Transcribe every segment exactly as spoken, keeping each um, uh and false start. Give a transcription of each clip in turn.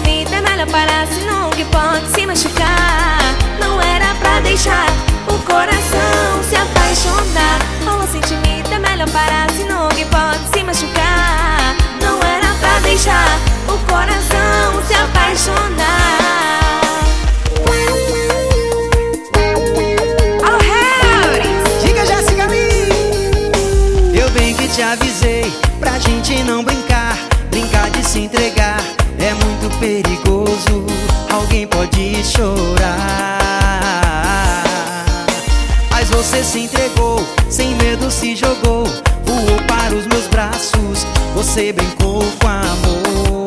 sentimento é melhor parar, senão que pode se machucar. Não era pra deixar o coração se apaixonar. O sentimento é melhor parar, senão que pode se machucar. Não era pra deixar o coração se apaixonar. Alô, Harris! Diga, Jéssica Lee! Eu bem que te avisei pra gente não brincar. Brincar de se entregar é muito perigoso. Alguém pode chorar. Mas você se entregou, sem medo se jogou, voou para os meus braços. Você brincou com amor.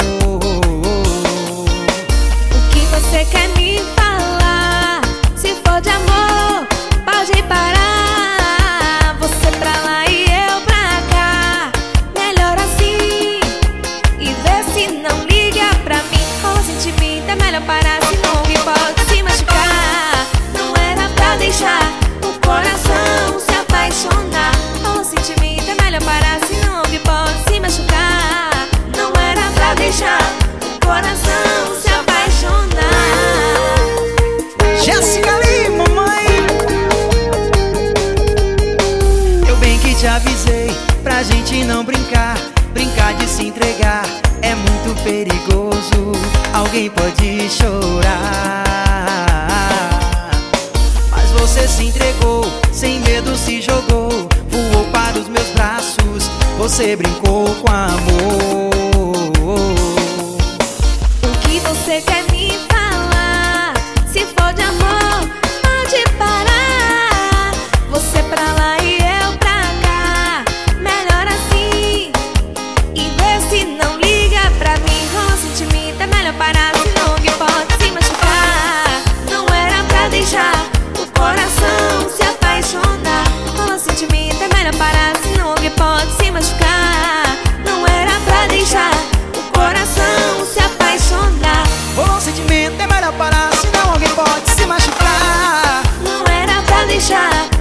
O que você quer me falar? Se for de amor, pode parar. Você pra lá e eu pra cá. Melhor assim. E vê se não liga pra mim. O sentimento é melhor parar, senão que pode se machucar. Não era pra deixar o coração se apaixonar. O sentimento é melhor parar, senão que pode se machucar. Não era pra deixar o coração se apaixonar. Jéssica Lee, mamãe! Eu bem que te avisei pra gente não brincar. Brincar de se entregar é muito perigoso. Alguém pode chorar. Mas você se entregou, sem medo se jogou, voou para os meus braços. Você brincou com amor. O que você quer me falar? Se for de amor, pode parar. Você pra lá e eu pra cá. Melhor assim. E vê se não liga pra mim. O sentimento é melhor parar, senão que pode se machucar. Não era pra deixar o coração se apaixonar. O sentimento é melhor parar, senão que pode se machucar. Não era pra deixar o coração se apaixonar. O sentimento é melhor parar, senão alguém pode se machucar. Não era pra deixar